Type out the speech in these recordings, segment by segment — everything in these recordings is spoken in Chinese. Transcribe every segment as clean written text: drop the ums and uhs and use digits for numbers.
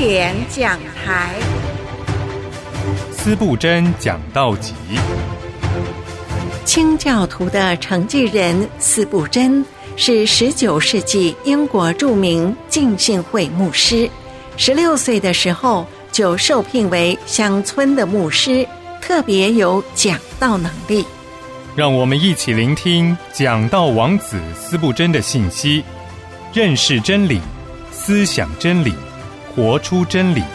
典讲台， 司布真讲道集。 清教徒的承继人司布真是19世纪英国著名浸信会牧师，16岁的时候就受聘为乡村的牧师，特别有讲道能力。 让我们一起聆听讲道王子司布真的信息，认识真理，思想真理，活出真理。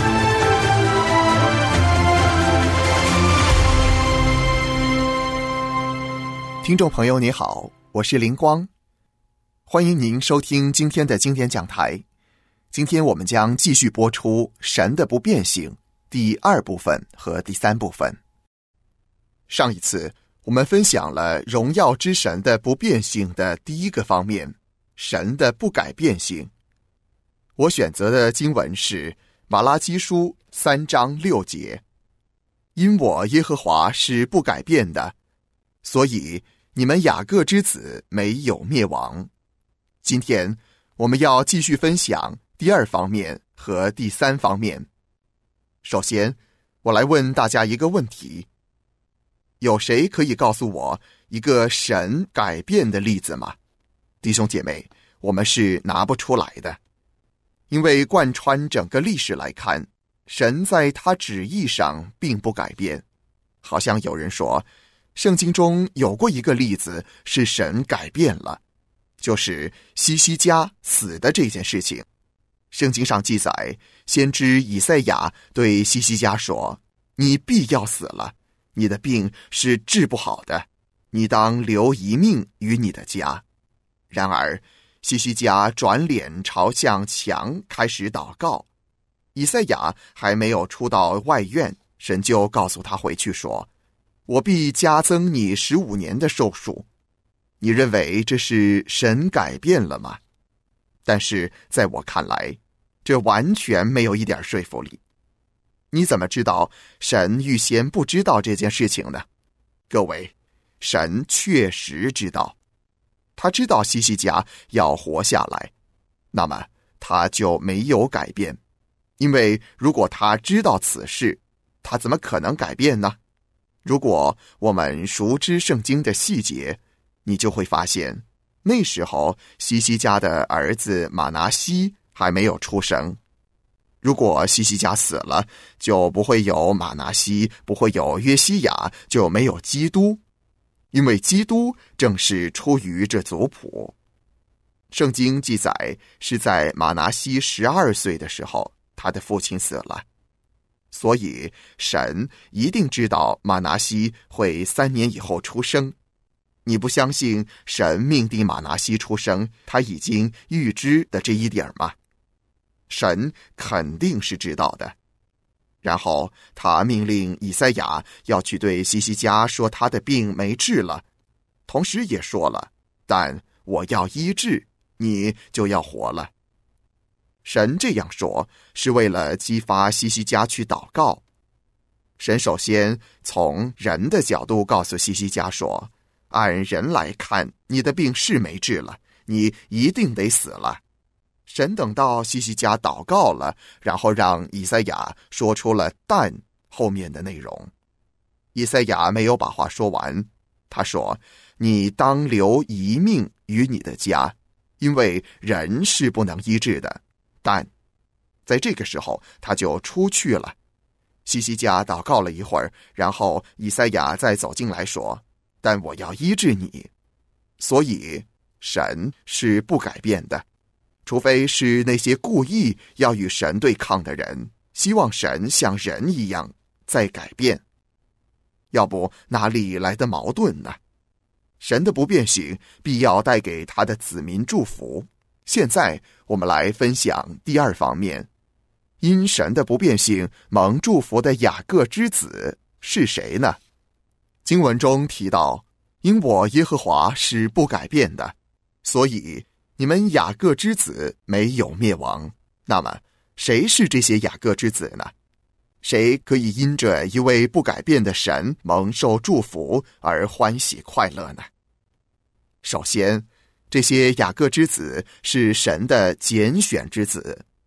听众朋友你好，我是林光，欢迎您收听今天的经典讲台。今天我们将继续播出神的不变性第2部分和第3部分。上一次我们分享了荣耀之神的不变性的第一个方面，神的不改变性。我选择的经文是马拉基书3章6节，因我耶和华是不改变的，所以你们雅各之子没有灭亡。今天我们要继续分享第2方面和第3方面。首先，我来问大家一个问题，有谁可以告诉我一个神改变的例子吗？弟兄姐妹，我们是拿不出来的，因为贯穿整个历史来看，神在他旨意上并不改变。好像有人说，圣经中有过一个例子是神改变了，就是西西家死的这件事情。圣经上记载，先知以赛亚对西西家说，你必要死了，你的病是治不好的，你当留一命于你的家。然而西西家转脸朝向墙开始祷告，以赛亚还没有出到外院，神就告诉他回去说，我必加增你15年的寿数。你认为这是神改变了吗？但是在我看来，这完全没有一点说服力。你怎么知道神预先不知道这件事情呢？各位，神确实知道，他知道西西家要活下来，那么他就没有改变。因为如果他知道此事，他怎么可能改变呢？如果我们熟知圣经的细节，你就会发现，那时候西西家的儿子马拿西还没有出生。如果西西家死了，就不会有马拿西，不会有约西亚，就没有基督。因为基督正是出于这族谱。圣经记载是在马拿西12岁的时候，他的父亲死了。所以神一定知道马拿西会3年以后出生。你不相信神命定马拿西出生，他已经预知的这一点吗？神肯定是知道的。然后他命令以赛亚要去对西西家说他的病没治了，同时也说了，但我要医治，你就要活了。神这样说是为了激发西西家去祷告。神首先从人的角度告诉西西家说，按人来看，你的病是没治了，你一定得死了。神等到西西家祷告了，然后让以赛亚说出了但后面的内容。以赛亚没有把话说完，他说，你当留一命于你的家，因为人是不能医治的。但在这个时候他就出去了。西西家祷告了一会儿，然后以赛亚再走进来说，但我要医治你。所以神是不改变的，除非是那些故意要与神对抗的人，希望神像人一样在改变，要不哪里来的矛盾呢？神的不变性必要带给他的子民祝福。现在我们来分享第2方面，因神的不变性蒙祝福的雅各之子是谁呢？经文中提到，因我耶和华是不改变的，所以你们雅各之子没有灭亡。那么谁是这些雅各之子呢？谁可以因着一位不改变的神蒙受祝福而欢喜快乐呢？首先，这些雅各之子是神的拣选之子。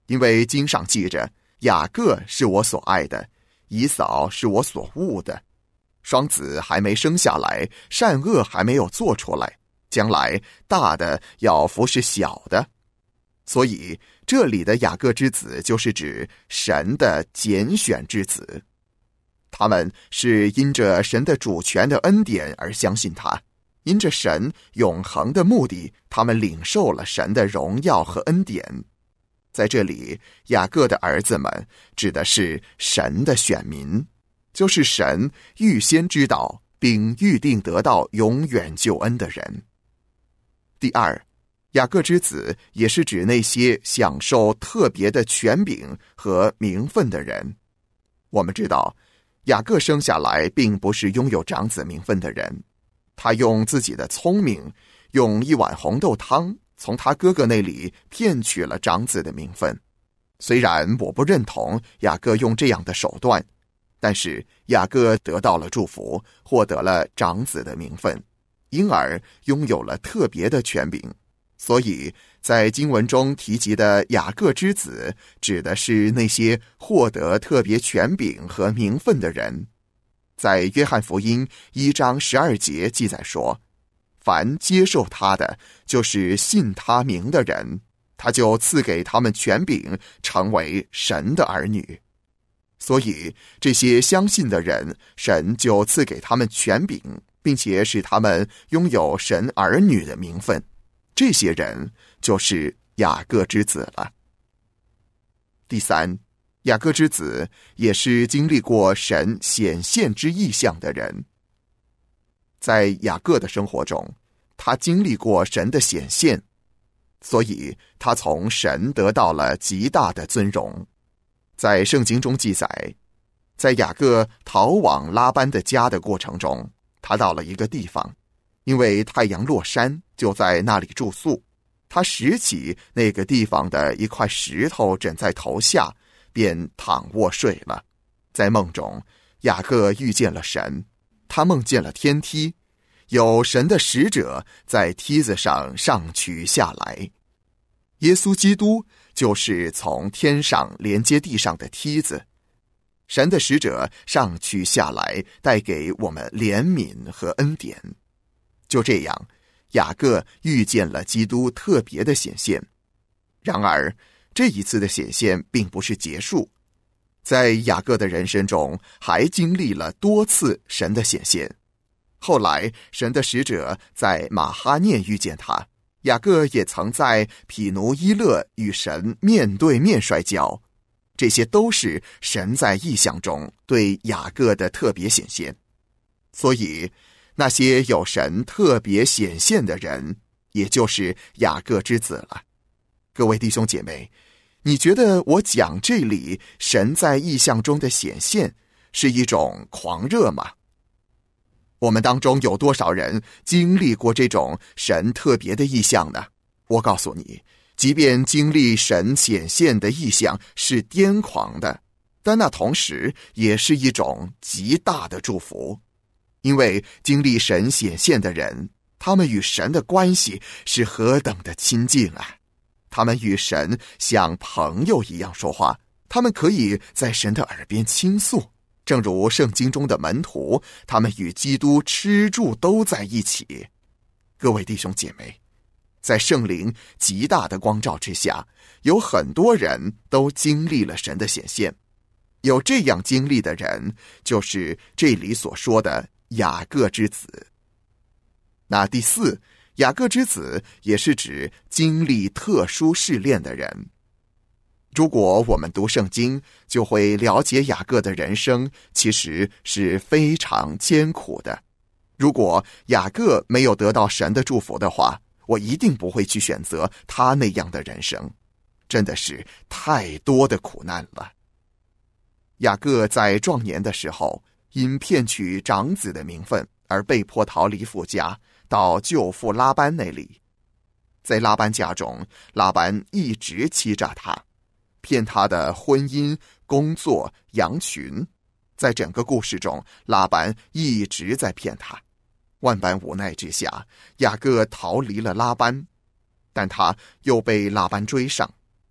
因为经上记着，雅各是我所爱的，以扫是我所恶的。双子还没生下来，善恶还没有做出来，将来大的要服侍小的。所以这里的雅各之子就是指神的拣选之子，他们是因着神的主权的恩典而相信他，因着神永恒的目的，他们领受了神的荣耀和恩典。在这里，雅各的儿子们指的是神的选民，就是神预先知道并预定得到永远救恩的人。第二，雅各之子也是指那些享受特别的权柄和名分的人。我们知道，雅各生下来并不是拥有长子名分的人，他用自己的聪明，用一碗红豆汤从他哥哥那里骗取了长子的名分。虽然我不认同雅各用这样的手段，但是雅各得到了祝福，获得了长子的名分，因而拥有了特别的权柄。所以在经文中提及的雅各之子，指的是那些获得特别权柄和名分的人。在约翰福音1章12节记载说，凡接受他的，就是信他名的人，他就赐给他们权柄，成为神的儿女。所以这些相信的人，神就赐给他们权柄，并且使他们拥有神儿女的名分。这些人就是雅各之子了。第三，雅各之子也是经历过神显现之异象的人。在雅各的生活中，他经历过神的显现，所以他从神得到了极大的尊荣。在圣经中记载，在雅各逃往拉班的家的过程中，他到了一个地方，因为太阳落山，就在那里住宿。他拾起那个地方的一块石头枕在头下，便躺卧睡了。在梦中，雅各遇见了神，他梦见了天梯，有神的使者在梯子上上去下来。耶稣基督就是从天上连接地上的梯子，神的使者上去下来，带给我们怜悯和恩典。就这样，雅各遇见了基督特别的显现。然而，这一次的显现并不是结束，在雅各的人生中还经历了多次神的显现。后来，神的使者在马哈念遇见他，雅各也曾在毗努伊勒与神面对面摔跤。这些都是神在异象中对雅各的特别显现。所以那些有神特别显现的人，也就是雅各之子了。各位弟兄姐妹，你觉得我讲这里神在异象中的显现是一种狂热吗？我们当中有多少人经历过这种神特别的异象呢？我告诉你，即便经历神显现的异象是癫狂的，但那同时也是一种极大的祝福。因为经历神显现的人，他们与神的关系是何等的亲近啊！他们与神像朋友一样说话，他们可以在神的耳边倾诉，正如圣经中的门徒，他们与基督吃住都在一起。各位弟兄姐妹，在圣灵极大的光照之下，有很多人都经历了神的显现。有这样经历的人，就是这里所说的雅各之子。那第四，雅各之子也是指经历特殊试炼的人。如果我们读圣经，就会了解雅各的人生其实是非常艰苦的。如果雅各没有得到神的祝福的话，我一定不会去选择他那样的人生，真的是太多的苦难了。雅各在壮年的时候，因骗取长子的名分而被迫逃离父家，到舅父拉班那里。在拉班家中，拉班一直欺诈他，骗他的婚姻、工作、羊群。在整个故事中，拉班一直在骗他。万般无奈之下，雅各逃离了拉班，但他又被拉班追上。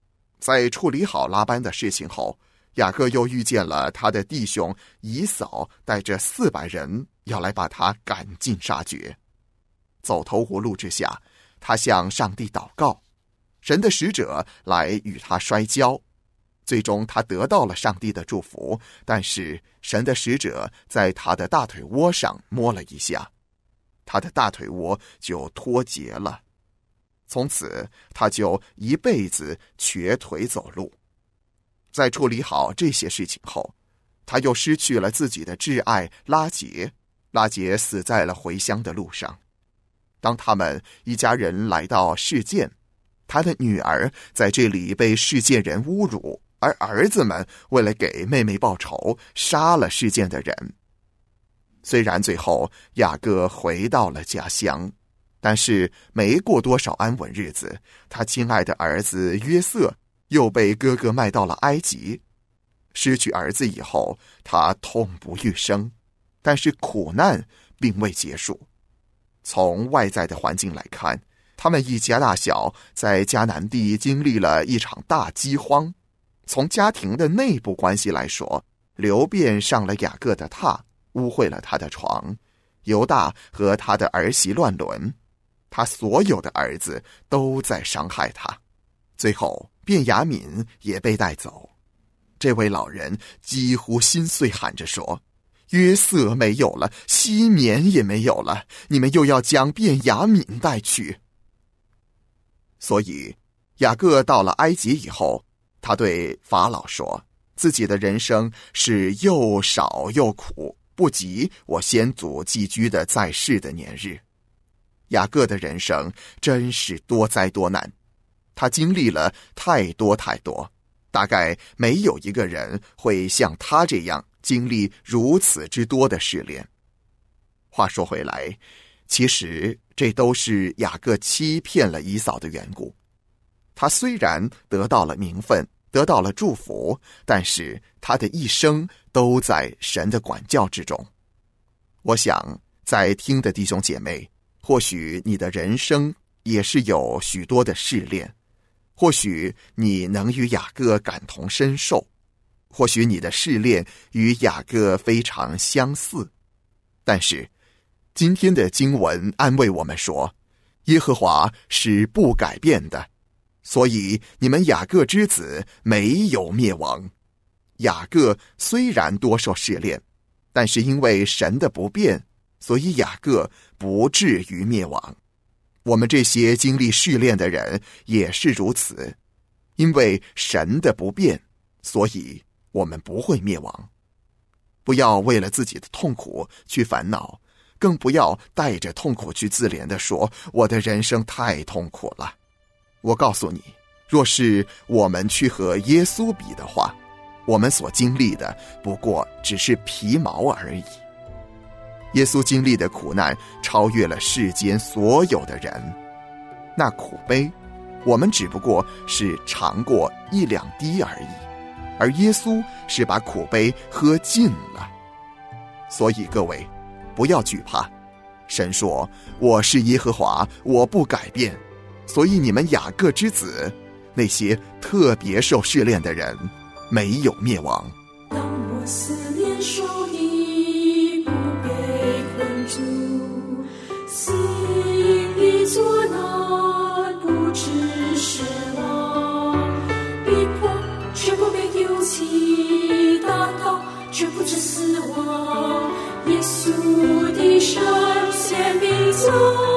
在处理好拉班的事情后，雅各又遇见了他的弟兄以扫带着400人要来把他赶尽杀绝。走投无路之下，他向上帝祷告，神的使者来与他摔跤，最终他得到了上帝的祝福，但是神的使者在他的大腿窝上摸了一下，他的大腿窝就脱节了，从此他就一辈子瘸腿走路。在处理好这些事情后，他又失去了自己的挚爱拉结，拉结死在了回乡的路上。当他们一家人来到示剑，他的女儿在这里被示剑人侮辱，而儿子们为了给妹妹报仇，杀了示剑的人。虽然最后雅各回到了家乡，但是没过多少安稳日子，他亲爱的儿子约瑟又被哥哥卖到了埃及。失去儿子以后，他痛不欲生，但是苦难并未结束。从外在的环境来看，他们一家大小在迦南地经历了一场大饥荒。从家庭的内部关系来说，流便上了雅各的榻，污秽了他的床，犹大和他的儿媳乱伦，他所有的儿子都在伤害他。最后便雅悯也被带走。这位老人几乎心碎，喊着说，约瑟没有了，西缅也没有了，你们又要将便雅悯带去。所以雅各到了埃及以后，他对法老说，自己的人生是又少又苦，不及我先祖寄居的在世的年日。雅各的人生真是多灾多难，他经历了太多太多，大概没有一个人会像他这样经历如此之多的试炼。话说回来，其实这都是雅各欺骗了以扫的缘故。他虽然得到了名分，得到了祝福，但是他的一生都在神的管教之中。我想在听的弟兄姐妹，或许你的人生也是有许多的试炼，或许你能与雅各感同身受，或许你的试炼与雅各非常相似，但是今天的经文安慰我们说，耶和华是不改变的，所以你们雅各之子没有灭亡。雅各虽然多受试炼，但是因为神的不变，所以雅各不至于灭亡。我们这些经历试炼的人也是如此，因为神的不变，所以我们不会灭亡。不要为了自己的痛苦去烦恼，更不要带着痛苦去自怜地说，我的人生太痛苦了。我告诉你，若是我们去和耶稣比的话，我们所经历的不过只是皮毛而已。耶稣经历的苦难超越了世间所有的人，那苦悲我们只不过是尝过1-2滴而已，而耶稣是把苦悲喝尽了。所以各位不要惧怕，神说，我是耶和华，我不改变。所以你们雅各之子，那些特别受试炼的人，没有灭亡。 当我思念受的不被困住，心里作难不知失望，逼迫却不被丢弃，打倒却不知死亡。耶稣的圣显明在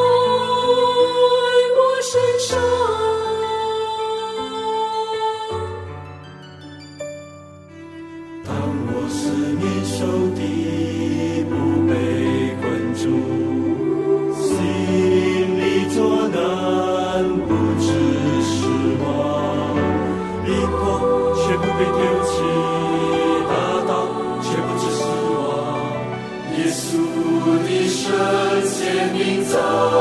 我身上。 当我思念受的不被困住，心里作难不知失望，逼迫却不被丢弃，打倒却不知死亡。耶稣的圣显明在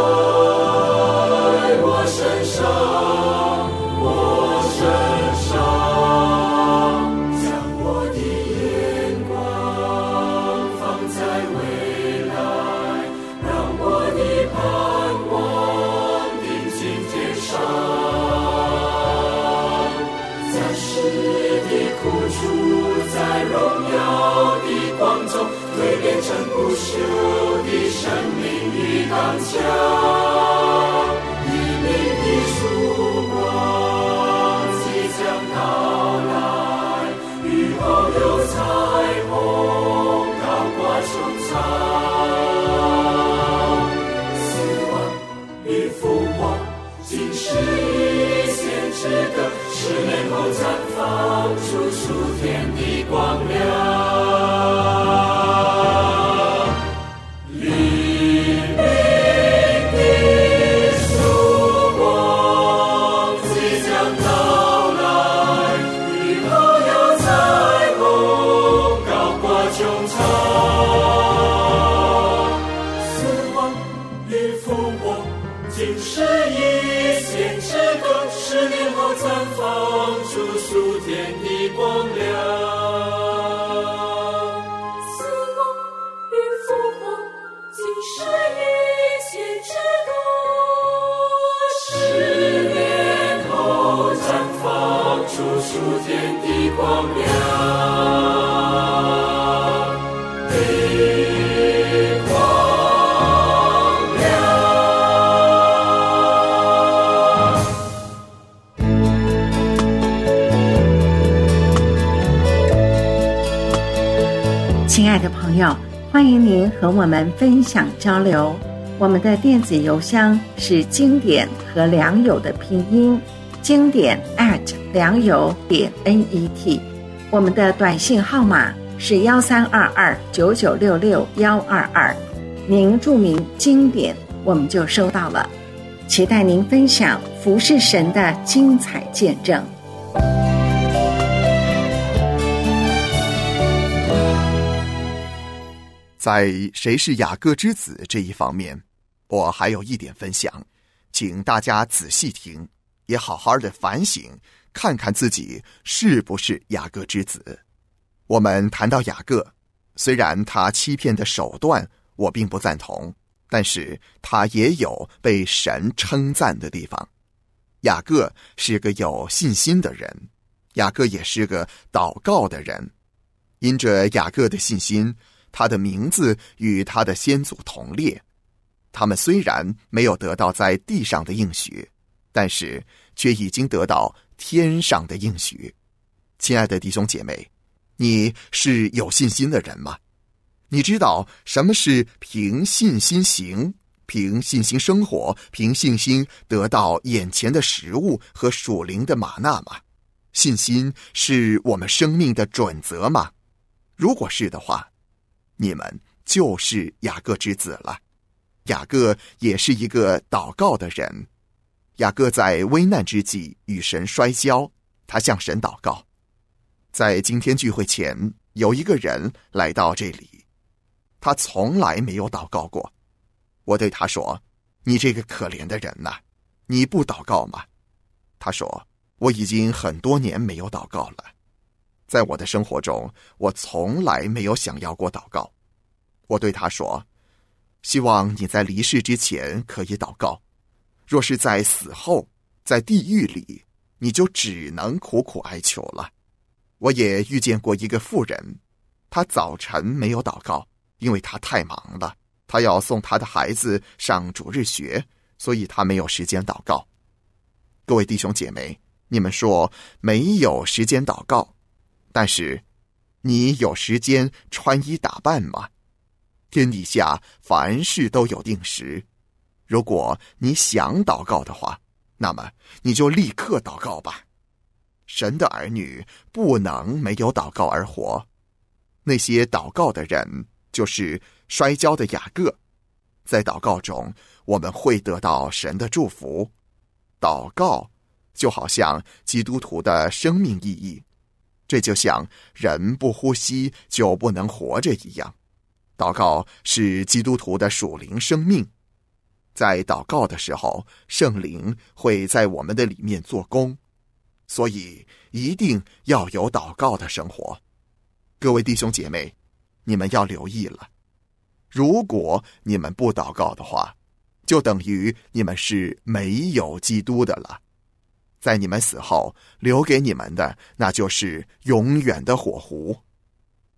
我身上，我身上，将我的眼光放在未来，让我的盼望定睛天上，在在荣耀的光中，蜕变成不朽的生命与刚强。黎明的曙光即将到来，雨后有彩虹高挂穹苍。死亡与复活，今世已显之歌，10年后绽放出属天的光亮。属天的光亮，的光亮。 亲爱的朋友，欢迎您和我们分享交流。我们的电子邮箱是经典和良友的拼音，经典良友.net。我们的短信号码是132299662122，您注明经典，我们就收到了。期待您分享服侍神的精彩见证。 在谁是雅各之子这一方面，我还有一点分享，请大家仔细听，也好好的反省，看看自己是不是雅各之子。我们谈到雅各，虽然他欺骗的手段我并不赞同，但是他也有被神称赞的地方。雅各是个有信心的人，雅各也是个祷告的人。因着雅各的信心，他的名字与他的先祖同列。他们虽然没有得到在地上的应许，但是却已经得到天上的应许。亲爱的弟兄姐妹，你是有信心的人吗？你知道什么是凭信心行，凭信心生活，凭信心得到眼前的食物和属灵的玛纳吗？信心是我们生命的准则吗？如果是的话，你们就是雅各之子了。雅各也是一个祷告的人。雅各在危难之际与神摔跤，他向神祷告。在今天聚会前，有一个人来到这里，他从来没有祷告过。我对他说，你这个可怜的人呐，你不祷告吗？他说，我已经很多年没有祷告了。在我的生活中，我从来没有想要过祷告。我对他说，希望你在离世之前可以祷告，若是在死后，在地狱里，你就只能苦苦哀求了。我也遇见过一个妇人，她早晨没有祷告，因为她太忙了，她要送她的孩子上主日学，所以她没有时间祷告。各位弟兄姐妹，你们说没有时间祷告，但是你有时间穿衣打扮吗？天底下凡事都有定时，如果你想祷告的话，那么你就立刻祷告吧。神的儿女不能没有祷告而活。那些祷告的人就是摔跤的雅各，在祷告中我们会得到神的祝福。祷告就好像基督徒的生命意义，这就像人不呼吸就不能活着一样。祷告是基督徒的属灵生命，在祷告的时候，圣灵会在我们的里面做工，所以一定要有祷告的生活。各位弟兄姐妹，你们要留意了，如果你们不祷告的话，就等于你们是没有基督的了。在你们死后留给你们的，那就是永远的火湖。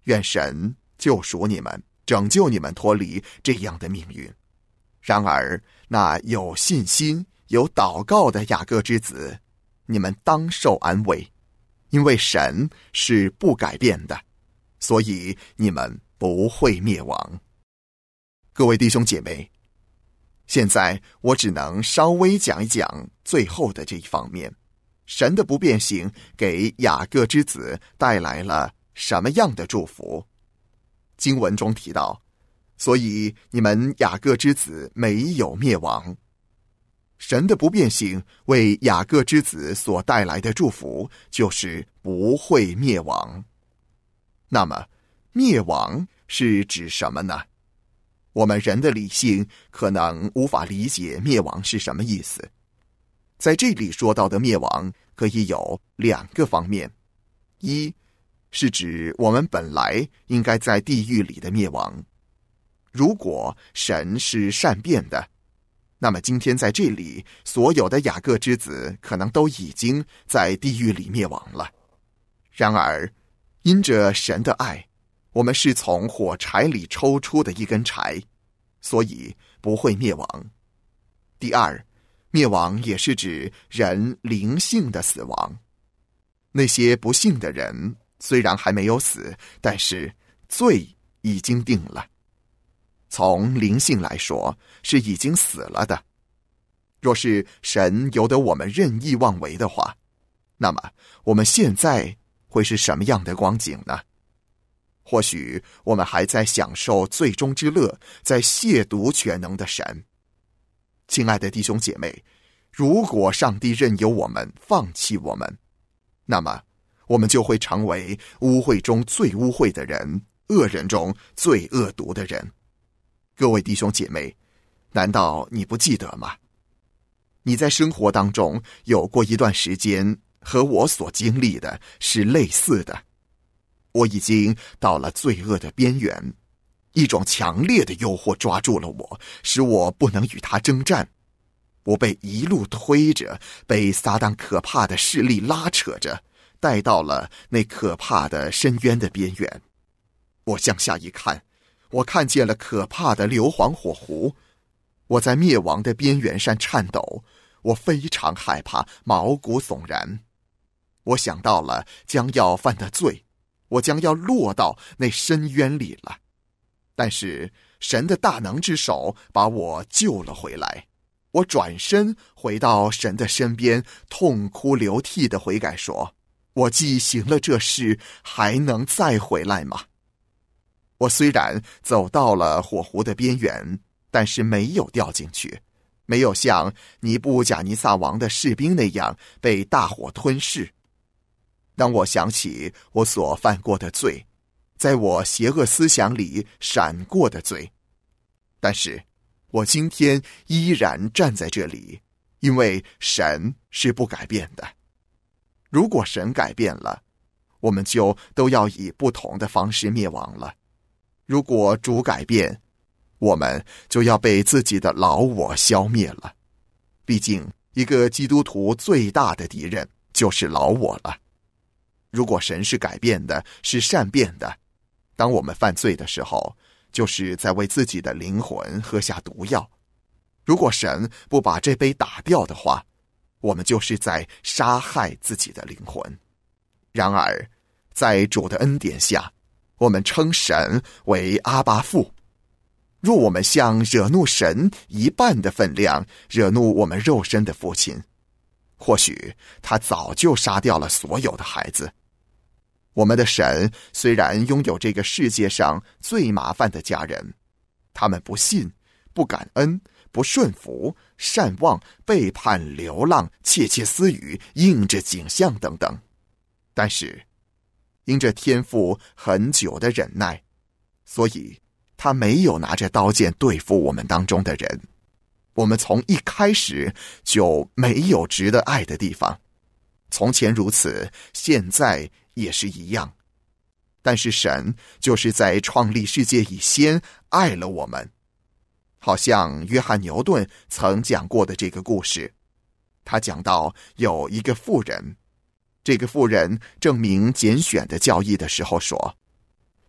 愿神救赎你们，拯救你们脱离这样的命运。然而那有信心有祷告的雅各之子，你们当受安慰，因为神是不改变的，所以你们不会灭亡。各位弟兄姐妹，现在我只能稍微讲一讲最后的这一方面，神的不变性给雅各之子带来了什么样的祝福？经文中提到，所以你们雅各之子没有灭亡。神的不变性为雅各之子所带来的祝福就是不会灭亡。那么灭亡是指什么呢？我们人的理性可能无法理解灭亡是什么意思。在这里说到的灭亡可以有两个方面，一是指我们本来应该在地狱里的灭亡。如果神是善变的，那么今天在这里所有的雅各之子可能都已经在地狱里灭亡了。然而因着神的爱，我们是从火柴里抽出的一根柴，所以不会灭亡。第二，灭亡也是指人灵性的死亡。那些不幸的人虽然还没有死，但是罪已经定了。从灵性来说，是已经死了的。若是神由得我们任意妄为的话，那么我们现在会是什么样的光景呢？或许我们还在享受罪中之乐，在亵渎全能的神。亲爱的弟兄姐妹，如果上帝任由我们放弃我们，那么我们就会成为污秽中最污秽的人，恶人中最恶毒的人。各位弟兄姐妹，难道你不记得吗？你在生活当中有过一段时间和我所经历的是类似的。我已经到了罪恶的边缘，一种强烈的诱惑抓住了我，使我不能与它征战。我被一路推着，被撒旦可怕的势力拉扯着，带到了那可怕的深渊的边缘。我向下一看，我看见了可怕的硫磺火湖。我在灭亡的边缘上颤抖，我非常害怕，毛骨悚然。我想到了将要犯的罪，我将要落到那深渊里了。但是神的大能之手把我救了回来。我转身回到神的身边，痛哭流涕地悔改说，我既行了这事，还能再回来吗？我虽然走到了火湖的边缘，但是没有掉进去，没有像尼布甲尼撒王的士兵那样被大火吞噬。当我想起我所犯过的罪，在我邪恶思想里闪过的罪，但是我今天依然站在这里，因为神是不改变的。如果神改变了，我们就都要以不同的方式灭亡了。如果主改变，我们就要被自己的老我消灭了。毕竟一个基督徒最大的敌人就是老我了。如果神是改变的，是善变的，当我们犯罪的时候，就是在为自己的灵魂喝下毒药。如果神不把这杯打掉的话，我们就是在杀害自己的灵魂。然而在主的恩典下，我们称神为阿爸父。若我们像惹怒神一半的分量惹怒我们肉身的父亲，或许他早就杀掉了所有的孩子。我们的神虽然拥有这个世界上最麻烦的家人，他们不信、不感恩、不顺服、善忘、背叛、流浪、窃窃私语、应着景象等等，但是因着天父很久的忍耐，所以他没有拿着刀剑对付我们当中的人。我们从一开始就没有值得爱的地方，从前如此，现在也是一样。但是神就是在创立世界以先爱了我们。好像约翰牛顿曾讲过的这个故事，他讲到有一个妇人，这个妇人证明拣选的教义的时候说，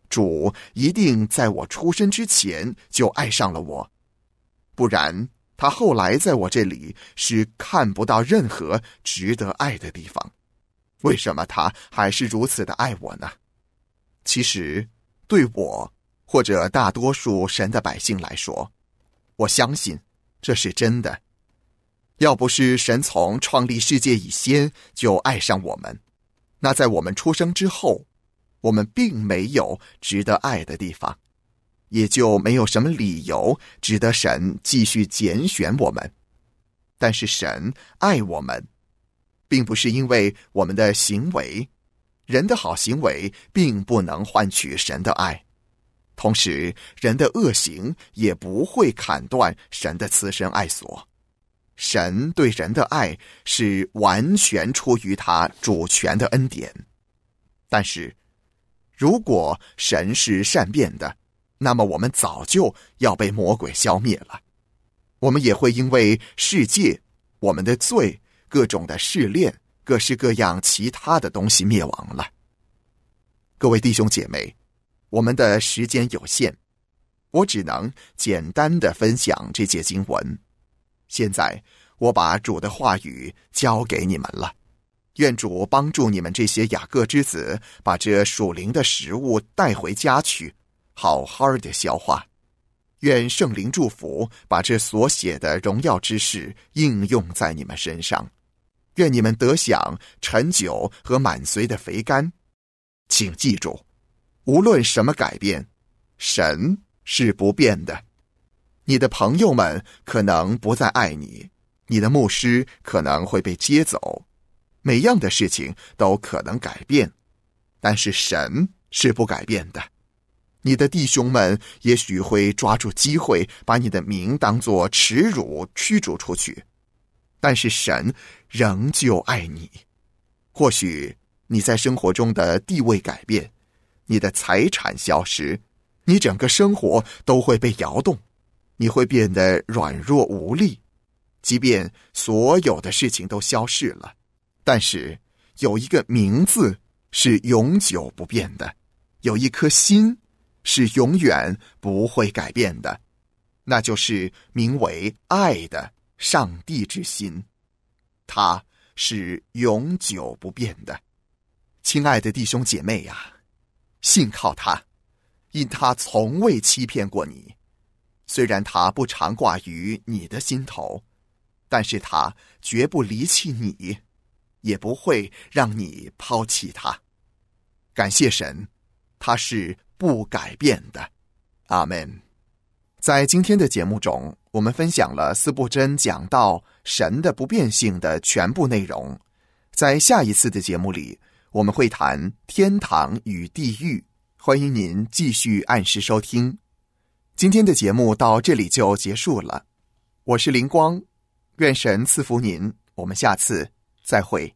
主一定在我出生之前就爱上了我，不然他后来在我这里是看不到任何值得爱的地方。为什么他还是如此的爱我呢？其实对我或者大多数神的百姓来说，我相信这是真的。要不是神从创立世界以先就爱上我们，那在我们出生之后，我们并没有值得爱的地方，也就没有什么理由值得神继续拣选我们。但是神爱我们，并不是因为我们的行为，人的好行为并不能换取神的爱，同时人的恶行也不会砍断神的慈神爱所。神对人的爱是完全出于他主权的恩典。但是如果神是善变的，那么我们早就要被魔鬼消灭了。我们也会因为世界、我们的罪、各种的试炼、各式各样其他的东西灭亡了。各位弟兄姐妹，我们的时间有限，我只能简单的分享这节经文。现在我把主的话语交给你们了，愿主帮助你们这些雅各之子，把这属灵的食物带回家去，好好的消化。愿圣灵祝福，把这所写的荣耀之事应用在你们身上。愿你们得享陈久和满髓的肥甘。请记住，无论什么改变，神是不变的。你的朋友们可能不再爱你，你的牧师可能会被接走，每样的事情都可能改变，但是神是不改变的。你的弟兄们也许会抓住机会把你的名当作耻辱驱逐出去，但是神仍旧爱你。或许你在生活中的地位改变，你的财产消失，你整个生活都会被摇动，你会变得软弱无力。即便所有的事情都消逝了，但是有一个名字是永久不变的，有一颗心是永远不会改变的，那就是名为爱的上帝之心，它是永久不变的。亲爱的弟兄姐妹啊，信靠他，因他从未欺骗过你。虽然他不常挂于你的心头，但是他绝不离弃你，也不会让你抛弃他。感谢神，他是不改变的。阿们。在今天的节目中，我们分享了司布真讲到神的不变性的全部内容。在下一次的节目里，我们会谈天堂与地狱，欢迎您继续按时收听。今天的节目到这里就结束了，我是灵光，愿神赐福您，我们下次再会。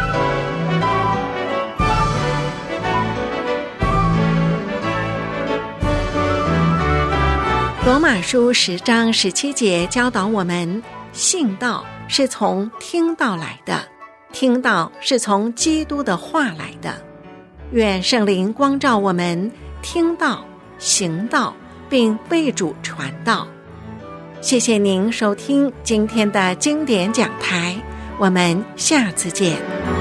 罗马书10章17节教导我们，信道是从听道来的，听道是从基督的话来的。愿圣灵光照我们，听道、行道，并为主传道。谢谢您收听今天的经典讲台，我们下次见。